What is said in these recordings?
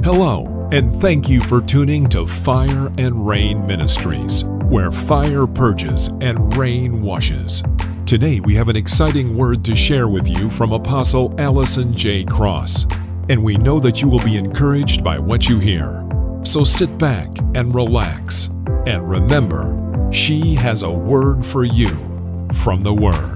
Hello, and thank you for tuning to Fire and Rain Ministries, where fire purges and rain washes. Today we have an exciting word to share with you from Apostle Allison J. Cross, and we know that you will be encouraged by what you hear. So sit back and relax, and remember, she has a word for you from the Word.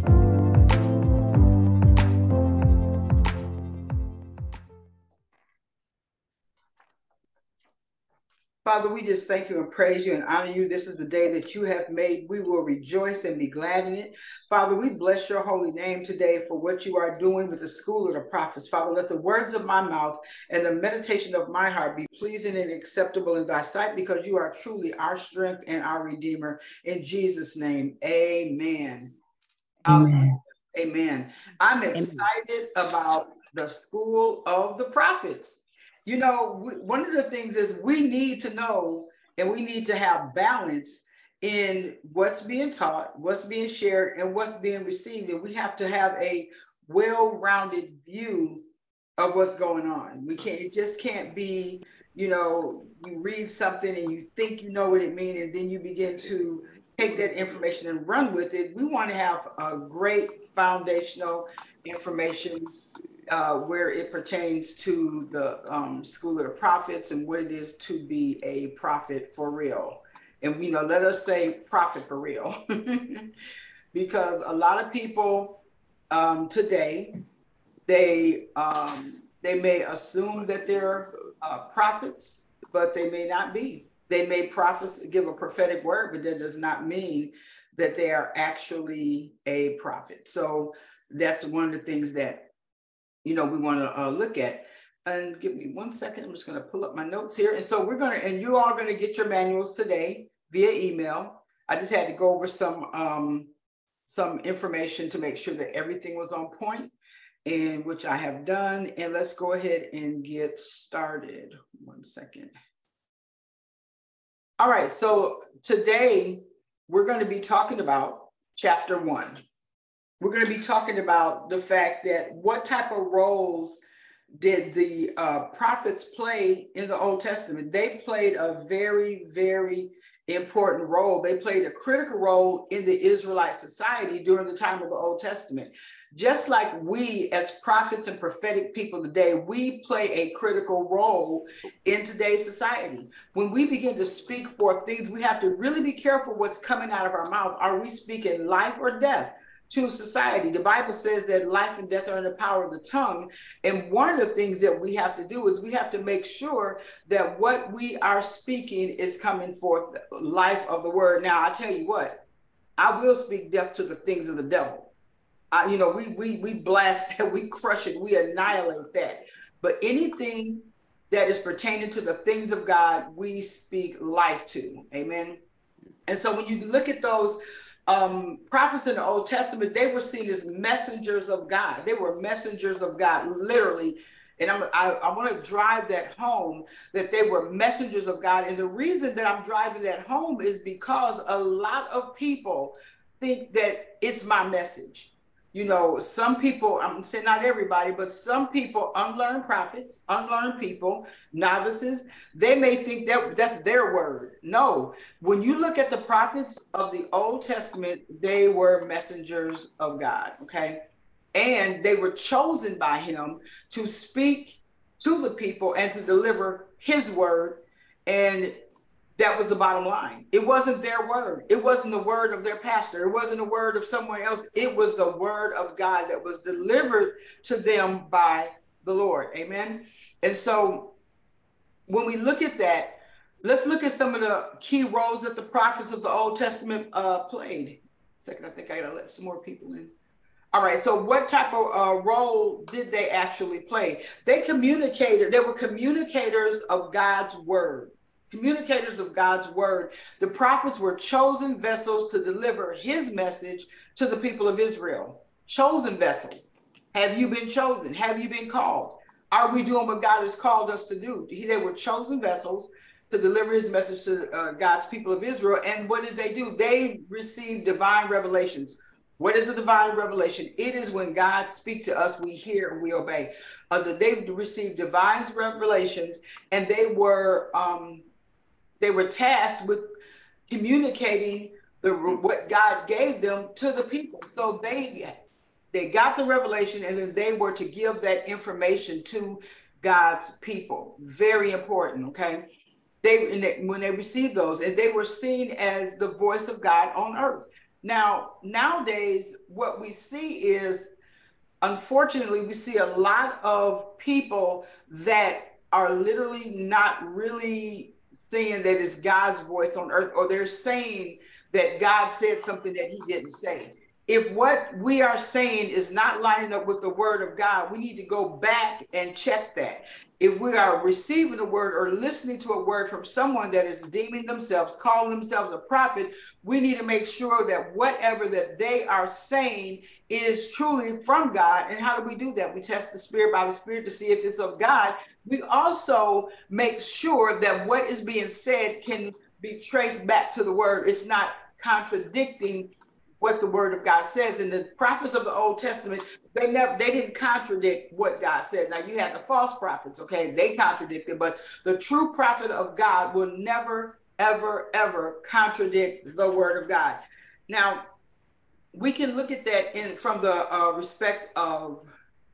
Father, we just thank you and praise you and honor you. This is the day that you have made. We will rejoice and be glad in it. Father, we bless your holy name today for what you are doing with the school of the prophets. Father, let the words of my mouth and the meditation of my heart be pleasing and acceptable in thy sight, because you are truly our strength and our Redeemer. In Jesus' name, amen. Amen. Amen. I'm excited about the school of the prophets. You know, one of the things is we need to know and we need to have balance in what's being taught, what's being shared, and what's being received. And we have to have a well-rounded view of what's going on. It just can't be, you know, you read something and you think you know what it means, and then you begin to take that information and run with it. We want to have a great foundational information where it pertains to the school of the prophets and what it is to be a prophet for real. And, you know, let us say prophet for real, because a lot of people today, they may assume that they're prophets, but they may not be. They may give a prophetic word, but that does not mean that they are actually a prophet. So that's one of the things that, you know, we want to look at. And give me 1 second. I'm just going to pull up my notes here. And so and you are going to get your manuals today via email. I just had to go over some information to make sure that everything was on point, and which I have done. And let's go ahead and get started. 1 second. All right. So today we're going to be talking about chapter 1. We're going to be talking about the fact that what type of roles did the prophets play in the Old Testament. They played a very, very important role. They played a critical role in the Israelite society during the time of the Old Testament. Just like we as prophets and prophetic people today, we play a critical role in today's society. When we begin to speak for things, we have to really be careful what's coming out of our mouth. Are we speaking life or death to society? The Bible says that life and death are in the power of the tongue. And one of the things that we have to do is we have to make sure that what we are speaking is coming forth life of the word. Now, I tell you what, I will speak death to the things of the devil. You know, we blast that, we crush it, we annihilate that. But anything that is pertaining to the things of God, we speak life to. Amen. And so when you look at those prophets in the Old Testament, they were seen as messengers of God. They were messengers of God, literally. And I want to drive that home, that they were messengers of God. And the reason that I'm driving that home is because a lot of people think that it's my message. You know, some people, I'm saying not everybody, but some people, unlearned prophets, unlearned people, novices, they may think that that's their word. No, when you look at the prophets of the Old Testament, they were messengers of God, okay? And they were chosen by him to speak to the people and to deliver his word. And that was the bottom line. It wasn't their word. It wasn't the word of their pastor. It wasn't the word of someone else. It was the word of God that was delivered to them by the Lord. Amen. And so when we look at that, let's look at some of the key roles that the prophets of the Old Testament played. Second, I think I gotta let some more people in. All right, so what type of role did they actually play? They were communicators of God's word. Communicators of God's word. The prophets were chosen vessels to deliver his message to the people of Israel. Chosen vessels. Have you been chosen? Have you been called? Are we doing what God has called us to do? They were chosen vessels to deliver his message to God's people of Israel. And what did they do? They received divine revelations. What is a divine revelation? It is when God speaks to us, we hear and we obey. They received divine revelations, and they were tasked with communicating what God gave them to the people. So they got the revelation, and then they were to give that information to God's people. Very important, okay? When they received those, and they were seen as the voice of God on earth. Now, nowadays, what we see is, unfortunately, we see a lot of people that are literally not really saying that it's God's voice on earth, or they're saying that God said something that he didn't say. If what we are saying is not lining up with the word of God, we need to go back and check that. If we are receiving a word or listening to a word from someone that is deeming themselves, calling themselves a prophet, we need to make sure that whatever that they are saying is truly from God. And how do we do that? We test the spirit by the spirit to see if it's of God. We also make sure that what is being said can be traced back to the word. It's not contradicting what the word of God says. And the prophets of the Old Testament, they didn't contradict what God said. Now you have the false prophets, okay? They contradicted, but the true prophet of God will never, ever, ever contradict the word of God. Now, we can look at that from the respect of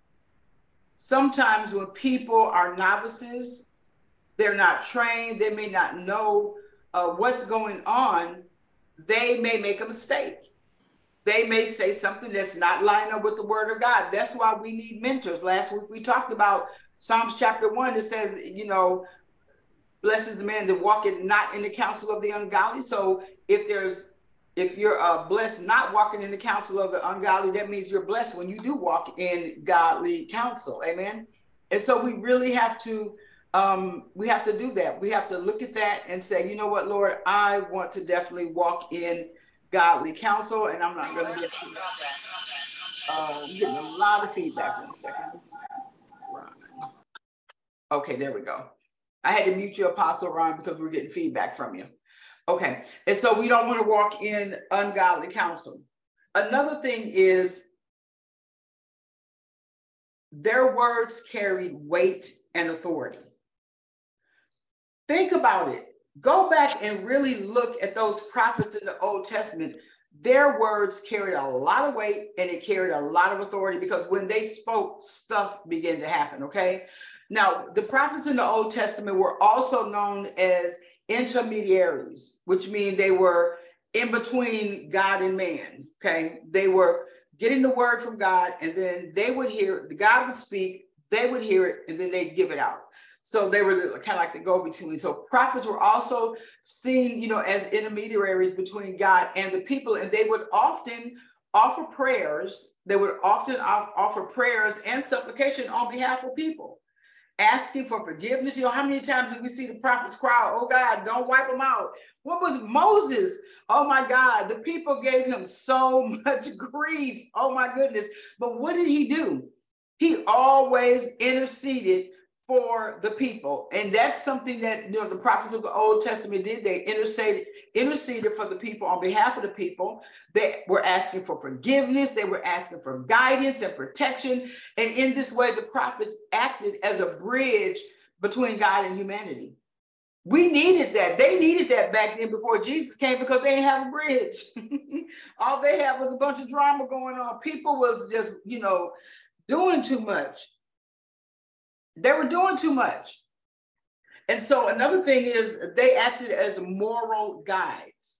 sometimes when people are novices, they're not trained, they may not know what's going on, they may make a mistake. They may say something that's not lining up with the word of God. That's why we need mentors. Last week we talked about Psalms chapter 1. It says, blessed is the man that walketh not in the counsel of the ungodly. So if you're blessed not walking in the counsel of the ungodly, that means you're blessed when you do walk in godly counsel. Amen. And so we really have to do that. We have to look at that and say, you know what, Lord, I want to definitely walk in godly counsel, and I'm not going to get getting a lot of feedback. 1 second. Okay, there we go. I had to mute you, Apostle Ron, because we're getting feedback from you. Okay, and so we don't want to walk in ungodly counsel. Another thing is their words carried weight and authority. Think about it. Go back and really look at those prophets in the Old Testament. Their words carried a lot of weight and it carried a lot of authority, because when they spoke, stuff began to happen, okay? Now, the prophets in the Old Testament were also known as intermediaries, which means they were in between God and man, okay? They were getting the word from God, and then they would hear, God would speak, they would hear it, and then they'd give it out. So they were kind of like the go-between. So prophets were also seen, as intermediaries between God and the people, and they would often offer prayers. They would often offer prayers and supplication on behalf of people, asking for forgiveness. How many times did we see the prophets cry, oh God, don't wipe them out? What was Moses? Oh my God, the people gave him so much grief. Oh my goodness. But what did he do? He always interceded for the people. And that's something that the prophets of the Old Testament did. They interceded for the people on behalf of the people. They were asking for forgiveness. They were asking for guidance and protection. And in this way, the prophets acted as a bridge between God and humanity. We needed that. They needed that back then before Jesus came, because they didn't have a bridge. All they had was a bunch of drama going on. People was just, doing too much. They were doing too much. And so another thing is they acted as moral guides.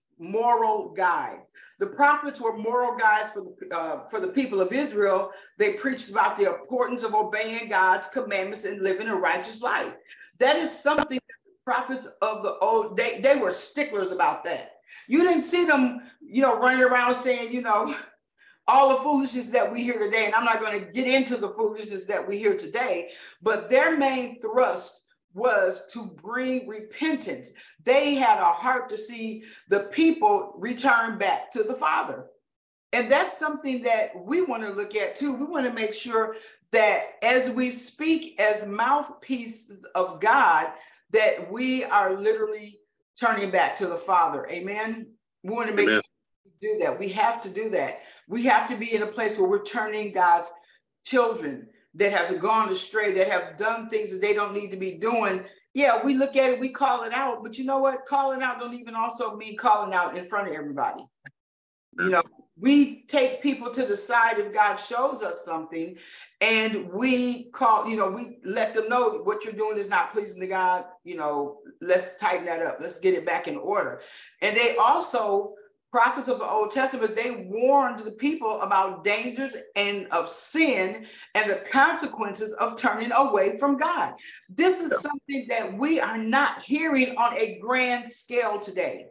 The prophets were moral guides for the people of Israel. They preached about the importance of obeying God's commandments and living a righteous life. That is something that the prophets of the old, they were sticklers about that. You didn't see them, running around saying, all the foolishness that we hear today. And I'm not going to get into the foolishness that we hear today, but their main thrust was to bring repentance. They had a heart to see the people return back to the Father. And that's something that we want to look at too. We want to make sure that as we speak as mouthpieces of God, that we are literally turning back to the Father. Amen. We want to make sure do that. We have to do that. We have to be in a place where we're turning God's children that have gone astray, that have done things that they don't need to be doing. Yeah, we look at it, we call it out, but you know what? Calling out don't even also mean calling out in front of everybody. You know, we take people to the side if God shows us something, and we call, you know, we let them know what you're doing is not pleasing to God. You know, let's tighten that up. Let's get it back in order. And they also, prophets of the Old Testament, they warned the people about dangers and of sin and the consequences of turning away from God. This is something that we are not hearing on a grand scale today.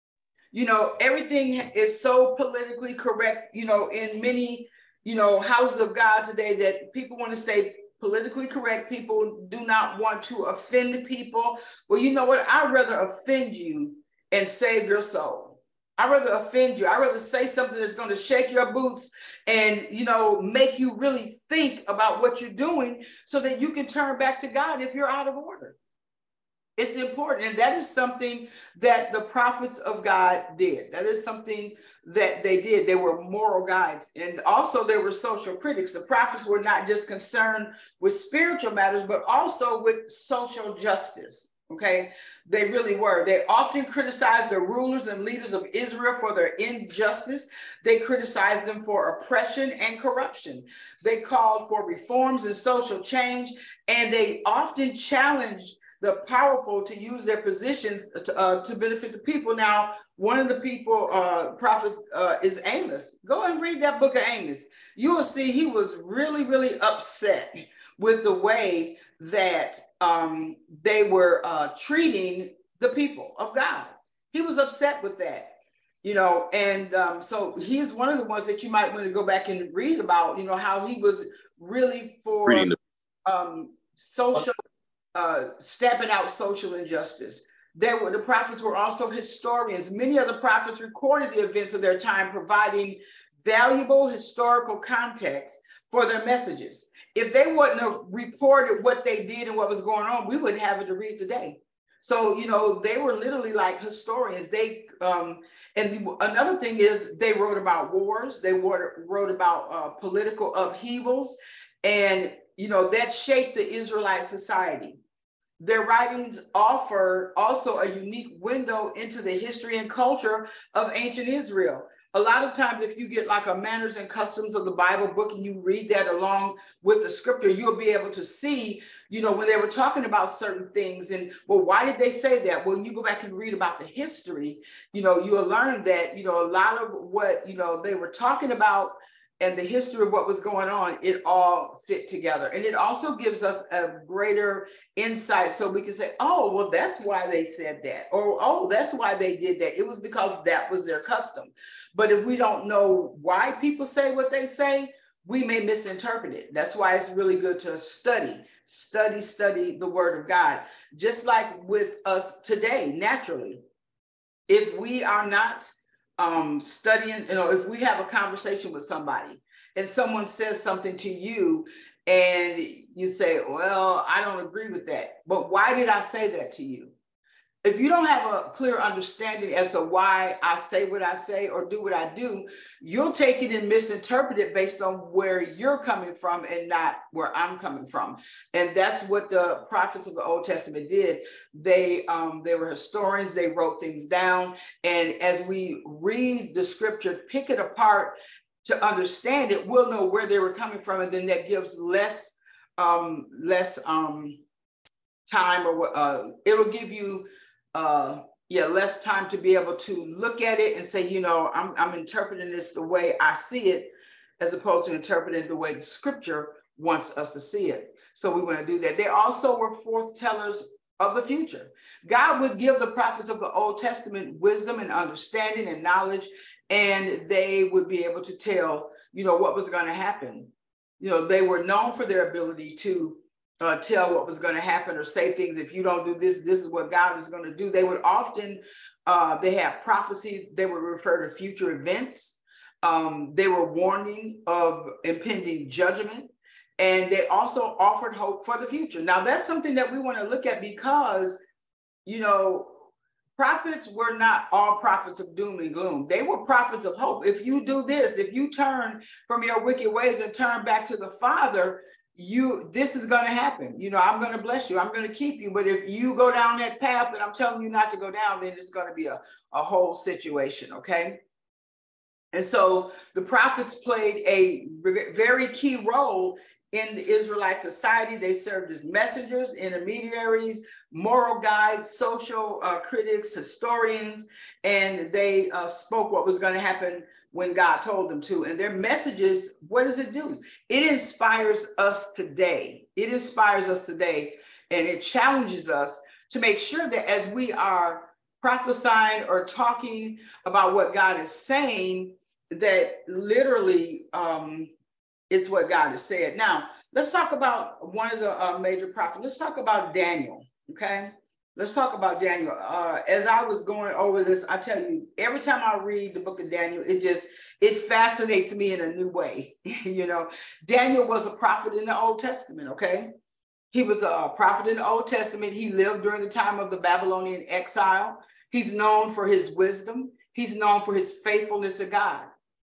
You know, everything is so politically correct, you know, in many, you know, houses of God today, that people want to stay politically correct. People do not want to offend people. Well, you know what? I'd rather offend you and save your soul. I'd rather offend you. I'd rather say something that's going to shake your boots and, you know, make you really think about what you're doing so that you can turn back to God if you're out of order. It's important. And that is something that the prophets of God did. That is something that they did. They were moral guides. And also there were social critics. The prophets were not just concerned with spiritual matters, but also with social justice. Okay, they really were. They often criticized the rulers and leaders of Israel for their injustice. They criticized them for oppression and corruption. They called for reforms and social change, and they often challenged the powerful to use their position to benefit the people. Now, one of the people, prophets, is Amos. Go and read that book of Amos. You will see he was really, really upset with the way that they were treating the people of God. He was upset with that, you know, and so he's one of the ones that you might want to go back and read about, you know, how he was really for social, stamping out social injustice. The prophets were also historians. Many of the prophets recorded the events of their time, providing valuable historical context for their messages. If they wouldn't have reported what they did and what was going on, we wouldn't have it to read today. So, you know, they were literally like historians. They, another thing is they wrote about wars. They wrote about political upheavals, and, you know, that shaped the Israelite society. Their writings offer also a unique window into the history and culture of ancient Israel. A lot of times, if you get like a manners and customs of the Bible book and you read that along with the scripture, you'll be able to see, you know, when they were talking about certain things and, well, why did they say that? When you go back and read about the history, you know, you'll learn that, you know, a lot of what, you know, they were talking about and the history of what was going on, it all fit together. And it also gives us a greater insight so we can say, oh, well, that's why they said that. Or, oh, that's why they did that. It was because that was their custom. But if we don't know why people say what they say, we may misinterpret it. That's why it's really good to study the word of God. Just like with us today, naturally, if we are not studying, you know, if we have a conversation with somebody and someone says something to you and you say, well, I don't agree with that, but why did I say that to you? If you don't have a clear understanding as to why I say what I say or do what I do, you'll take it and misinterpret it based on where you're coming from and not where I'm coming from. And that's what the prophets of the Old Testament did. They were historians. They wrote things down. And as we read the scripture, pick it apart to understand it, we'll know where they were coming from. And then that gives less time, or it'll give you less time to be able to look at it and say, you know, I'm interpreting this the way I see it, as opposed to interpreting the way the scripture wants us to see it. So we want to do that. They also were foretellers of the future. God would give the prophets of the Old Testament wisdom and understanding and knowledge, and they would be able to tell, you know, what was going to happen. You know, they were known for their ability to tell what was going to happen or say things. If you don't do this, this is what God is going to do. They would often, they have prophecies. They would refer to future events. They were warning of impending judgment. And they also offered hope for the future. Now, that's something that we want to look at because, you know, prophets were not all prophets of doom and gloom. They were prophets of hope. If you do this, if you turn from your wicked ways and turn back to the Father, this is going to happen. You know, I'm going to bless you. I'm going to keep you. But if you go down that path that I'm telling you not to go down, then it's going to be a whole situation. Okay. And so the prophets played a very key role in the Israelite society. They served as messengers, intermediaries, moral guides, social critics, historians, and they spoke what was going to happen when God told them to. And their messages, what does it do? It inspires us today. It inspires us today, and it challenges us to make sure that as we are prophesying or talking about what God is saying, that literally it's what God has said. Now, let's talk about one of the major prophets. Let's talk about Daniel, okay? Let's talk about Daniel. As I was going over this, I tell you, every time I read the book of Daniel, it fascinates me in a new way. You know, Daniel was a prophet in the Old Testament, okay? He was a prophet in the Old Testament. He lived during the time of the Babylonian exile. He's known for his wisdom. He's known for his faithfulness to God.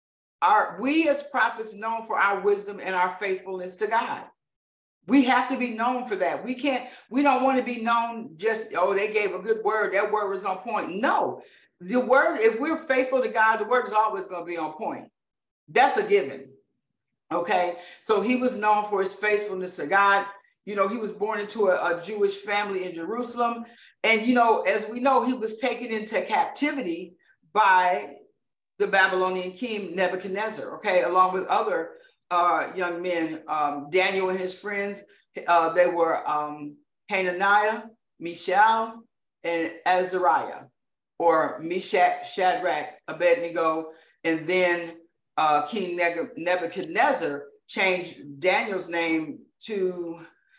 We as prophets known for our wisdom and our faithfulness to God. We have to be known for that. We don't want to be known just, oh, they gave a good word. That word was on point. No, the word, if we're faithful to God, the word is always going to be on point. That's a given. Okay. So he was known for his faithfulness to God. You know, he was born into a Jewish family in Jerusalem. And, you know, as we know, he was taken into captivity by the Babylonian king Nebuchadnezzar, okay, along with other young men. Daniel and his friends, they were Hananiah, Mishael, and Azariah, or Meshach, Shadrach, Abednego, and then King Nebuchadnezzar changed Daniel's name to,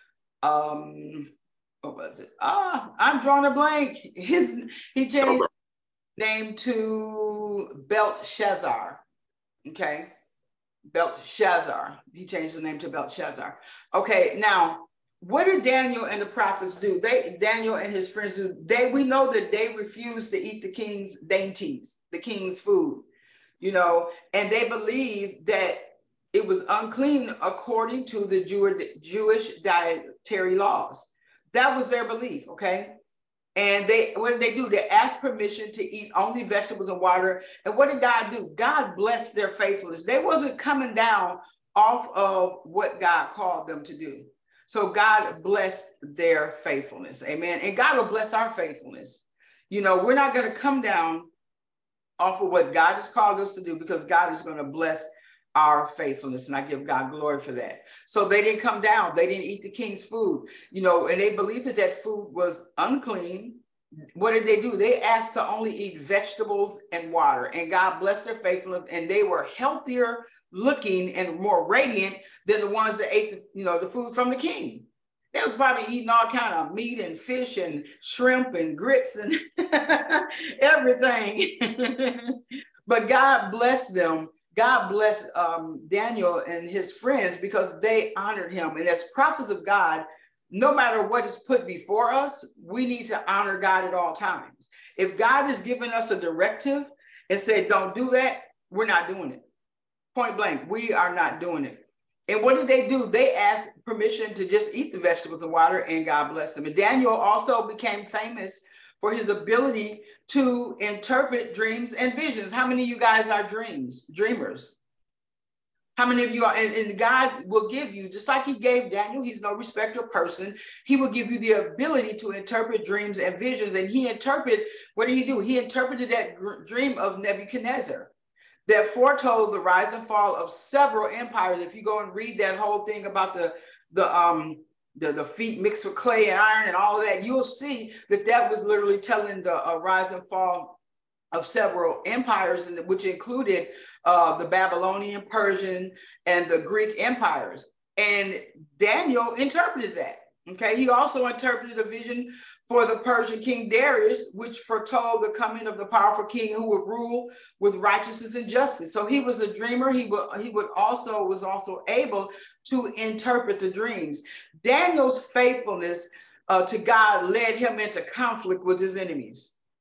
what was it? I'm drawing a blank. He changed name to Belteshazzar, okay? Belteshazzar. He changed the name to Belteshazzar. Okay, now, what did Daniel and the prophets do? Daniel and his friends do. We know that they refused to eat the king's dainties, the king's food, you know, and they believed that it was unclean according to the Jewish dietary laws. That was their belief, okay? And what did they do? They asked permission to eat only vegetables and water. And what did God do? God blessed their faithfulness. They wasn't coming down off of what God called them to do. So God blessed their faithfulness. Amen. And God will bless our faithfulness. You know, we're not going to come down off of what God has called us to do, because God is going to bless our faithfulness, and I give God glory for that. So they didn't come down. They didn't eat the king's food, you know, and they believed that that food was unclean. What did they do? They asked to only eat vegetables and water, and God blessed their faithfulness, and they were healthier looking and more radiant than the ones that ate the food from the king. They was probably eating all kind of meat and fish and shrimp and grits and everything. But God blessed them. God blessed Daniel and his friends because they honored him. And as prophets of God, no matter what is put before us, we need to honor God at all times. If God has given us a directive and said, don't do that, we're not doing it. Point blank, we are not doing it. And what did they do? They asked permission to just eat the vegetables and water, and God blessed them. And Daniel also became famous for his ability to interpret dreams and visions. How many of you guys are dreamers? How many of you are? And God will give you, just like he gave Daniel, he's no respecter of person. He will give you the ability to interpret dreams and visions. And he interpreted, what did he do? He interpreted that dream of Nebuchadnezzar that foretold the rise and fall of several empires. If you go and read that whole thing about the feet mixed with clay and iron and all of that, you'll see that that was literally telling the rise and fall of several empires, which included the Babylonian, Persian, and the Greek empires. And Daniel interpreted that. Okay, he also interpreted a vision for the Persian king Darius, which foretold the coming of the powerful king who would rule with righteousness and justice. So he was a dreamer. He was also able to interpret the dreams. Daniel's faithfulness to God led him into conflict with his enemies.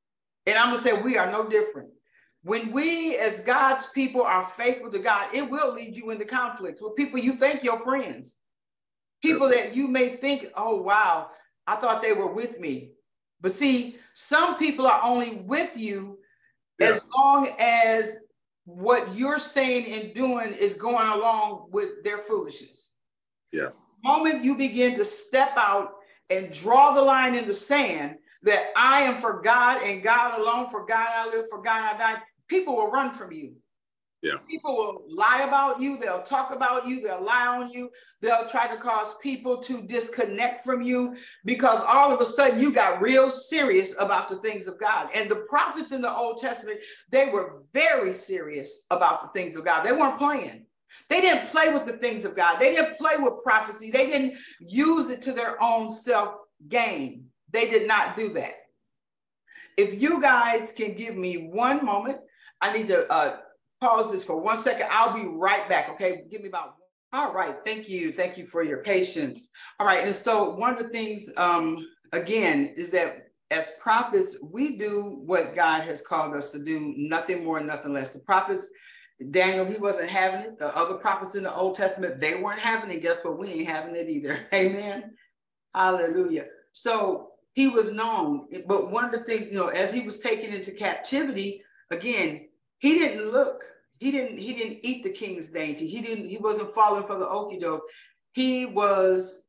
And I'm going to say we are no different. When we as God's people are faithful to God, it will lead you into conflicts with people you think your friends. People that you may think, oh, wow, I thought they were with me. But see, some people are only with you as long as what you're saying and doing is going along with their foolishness. Yeah. The moment you begin to step out and draw the line in the sand that I am for God and God alone, for God I live, for God I die, people will run from you. Yeah. People will lie about you. They'll talk about you. They'll lie on you. They'll try to cause people to disconnect from you because all of a sudden you got real serious about the things of God. And the prophets in the Old Testament, they were very serious about the things of God. They weren't playing. They didn't play with the things of God. They didn't play with prophecy. They didn't use it to their own self-gain. They did not do that. If you guys can give me one moment, I need to pause this for 1 second. I'll be right back. Okay, give me about. All right, thank you. Thank you for your patience. All right, and so one of the things, again, is that as prophets, we do what God has called us to do, nothing more, nothing less. The prophets, Daniel, he wasn't having it. The other prophets in the Old Testament, they weren't having it. Guess what? We ain't having it either. Amen. Hallelujah. So he was known, but one of the things, as he was taken into captivity, again, he didn't look. He didn't eat the king's dainty. He wasn't falling for the okie doke. He was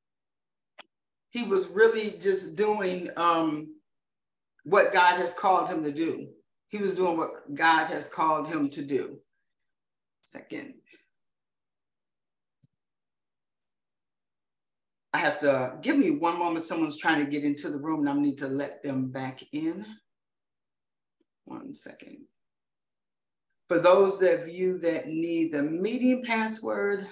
really just doing what God has called him to do. He was doing what God has called him to do. Second. I have to give me one moment. Someone's trying to get into the room and I need to let them back in. 1 second. For those of you that need the meeting password,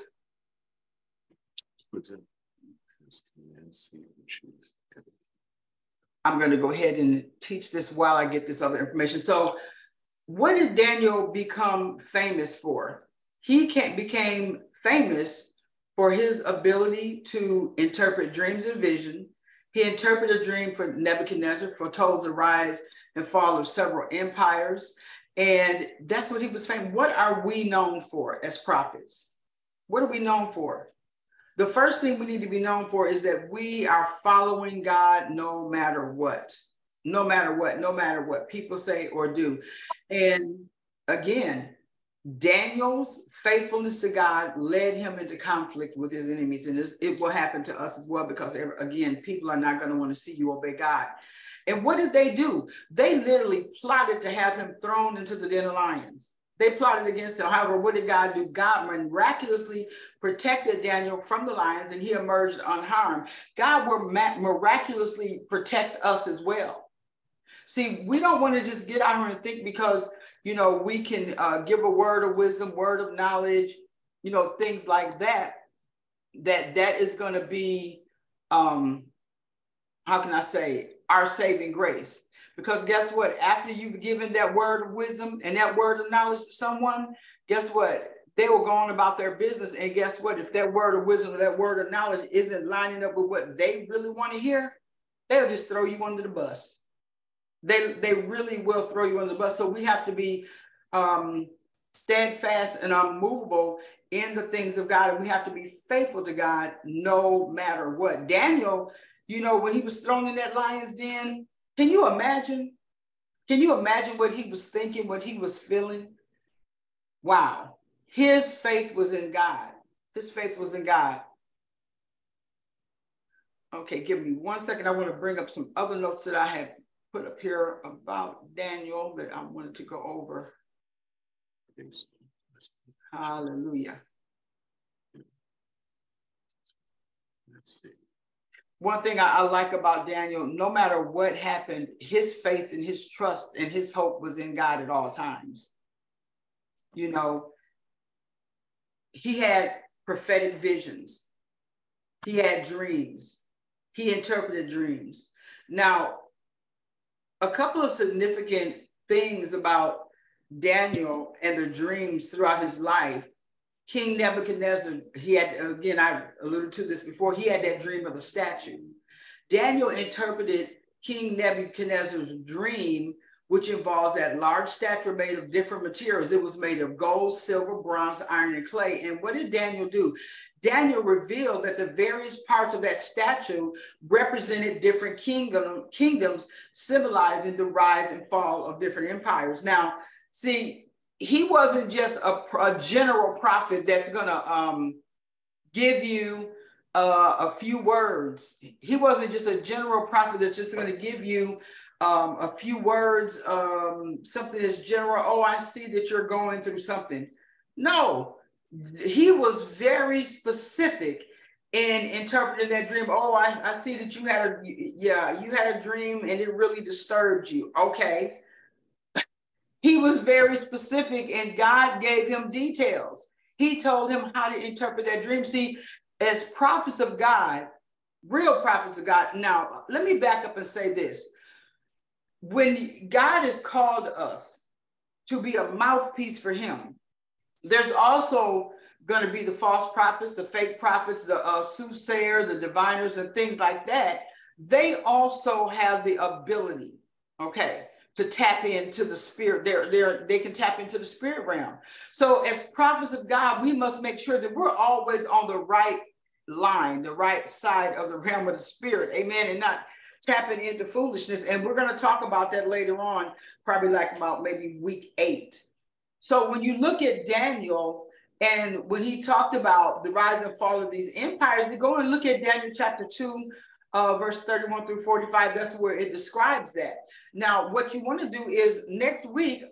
I'm going to go ahead and teach this while I get this other information. So what did Daniel become famous for? He became famous for his ability to interpret dreams and vision. He interpreted a dream for Nebuchadnezzar, foretold the rise and fall of several empires. And that's what he was famous. What are we known for as prophets? What are we known for? The first thing we need to be known for is that we are following God no matter what. No matter what, no matter what people say or do. And again, Daniel's faithfulness to God led him into conflict with his enemies. And it will happen to us as well, because again, people are not going to want to see you obey God. And what did they do? They literally plotted to have him thrown into the den of lions. They plotted against him. However, what did God do? God miraculously protected Daniel from the lions and he emerged unharmed. God will miraculously protect us as well. See, we don't want to just get out here and think because, we can give a word of wisdom, word of knowledge, things like that, that is going to be, how can I say, our saving grace. Because guess what? After you've given that word of wisdom and that word of knowledge to someone, guess what? They will go on about their business. And guess what? If that word of wisdom or that word of knowledge isn't lining up with what they really want to hear, they'll just throw you under the bus. They really will throw you under the bus. So we have to be steadfast and unmovable in the things of God. And we have to be faithful to God no matter what. Daniel, when he was thrown in that lion's den, can you imagine? Can you imagine what he was thinking, what he was feeling? Wow. His faith was in God. His faith was in God. Okay, give me 1 second. I want to bring up some other notes that I have put up here about Daniel that I wanted to go over. Hallelujah. Let's see. One thing I like about Daniel, no matter what happened, his faith and his trust and his hope was in God at all times. He had prophetic visions. He had dreams. He interpreted dreams. Now, a couple of significant things about Daniel and the dreams throughout his life. King Nebuchadnezzar, he had, again, I alluded to this before, he had that dream of the statue. Daniel interpreted King Nebuchadnezzar's dream which involved that large statue made of different materials. It was made of gold, silver, bronze, iron, and clay. And what did Daniel do? Daniel revealed that the various parts of that statue represented different kingdoms, symbolizing the rise and fall of different empires. Now, see, he wasn't just a general prophet that's going to give you a few words. He wasn't just a general prophet that's just going to give you a few words, something that's general. Oh, I see that you're going through something. No, he was very specific in interpreting that dream. Oh, I see that you had a dream and it really disturbed you. Okay. He was very specific and God gave him details. He told him how to interpret that dream. See, as prophets of God, real prophets of God. Now, let me back up and say this. When God has called us to be a mouthpiece for him, there's also going to be the false prophets, the fake prophets, the soothsayer, the diviners, and things like that. They also have the ability, okay, to tap into the spirit. They can tap into the spirit realm. So as prophets of God, we must make sure that we're always on the right line, the right side of the realm of the spirit, amen, and not tapping into foolishness. And we're going to talk about that later on, probably like about maybe week 8. So when you look at Daniel, and when he talked about the rise and fall of these empires, we go and look at Daniel chapter 2, verse 31 through 45. That's where it describes that. Now, what you want to do is next week,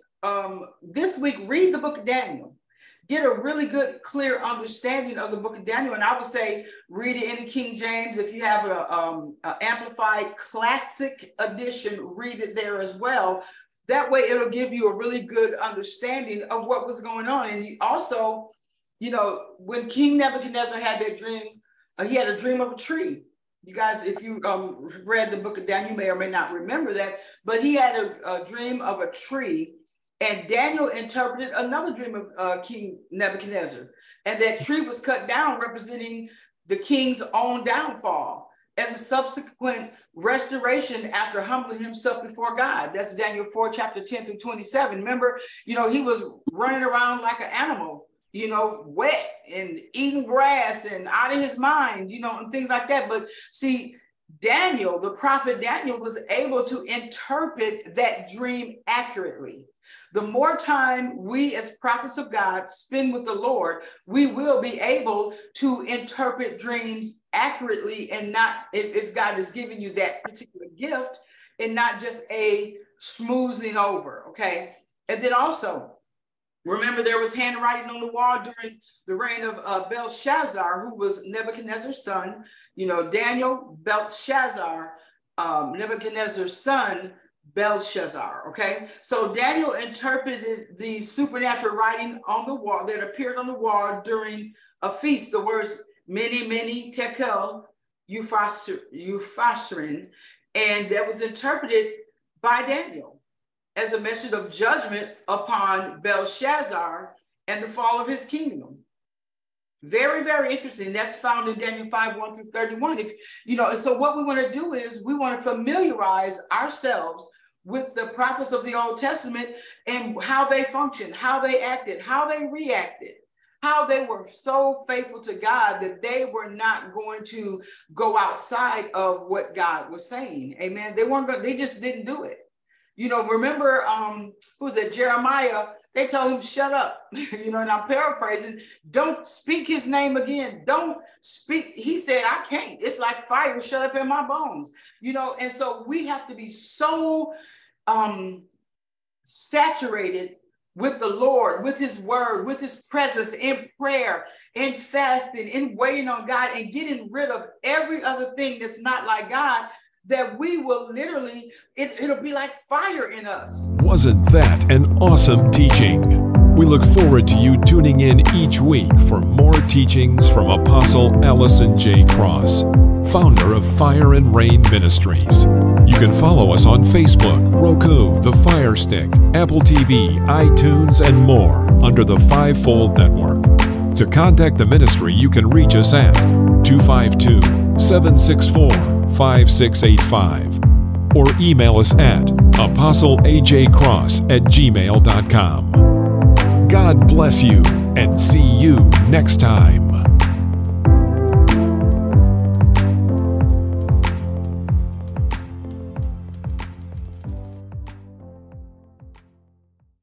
this week, read the book of Daniel. Get a really good, clear understanding of the book of Daniel. And I would say read it in the King James. If you have an amplified classic edition, read it there as well. That way it'll give you a really good understanding of what was going on. And you also, you know, when King Nebuchadnezzar had that dream, he had a dream of a tree. You guys, if you read the book of Daniel, you may or may not remember that, but he had a dream of a tree. And Daniel interpreted another dream of King Nebuchadnezzar. And that tree was cut down, representing the king's own downfall and the subsequent restoration after humbling himself before God. That's Daniel 4, chapter 10 through 27. Remember, you know, he was running around like an animal, you know, wet and eating grass and out of his mind, you know, and things like that. But see, Daniel, the prophet Daniel, was able to interpret that dream accurately. The more time we as prophets of God spend with the Lord, we will be able to interpret dreams accurately, and not, if God has given you that particular gift, and not just a smoothing over, okay? And then also, remember there was handwriting on the wall during the reign of Belshazzar, who was Nebuchadnezzar's son. You know, Daniel, Belshazzar, Nebuchadnezzar's son, Belshazzar, okay? So Daniel interpreted the supernatural writing on the wall that appeared on the wall during a feast. The words many, many, tekel, Euphasirin, and that was interpreted by Daniel as a message of judgment upon Belshazzar and the fall of his kingdom. Very, very interesting. That's found in Daniel 5, 1 through 31. If you know, so what we want to do is we want to familiarize ourselves with the prophets of the Old Testament and how they functioned, how they acted, how they reacted, how they were so faithful to God that they were not going to go outside of what God was saying. Amen. They weren't going, they just didn't do it. You know, remember, who was it, Jeremiah? They told him, shut up, you know, and I'm paraphrasing, don't speak his name again. Don't speak. He said, I can't. It's like fire shut up in my bones, you know. And so we have to be so saturated with the Lord, with his word, with his presence, in prayer, in fasting, in waiting on God, and getting rid of every other thing that's not like God, that we will literally, it'll be like fire in us. Wasn't that an awesome teaching? We look forward to you tuning in each week for more teachings from Apostle Allison J. Cross, founder of Fire and Rain Ministries. You can follow us on Facebook, Roku, The Fire Stick, Apple TV, iTunes, and more under the Fivefold Network. To contact the ministry, you can reach us at 252-764-5685. or email us at apostleajcross@gmail.com. God bless you and see you next time.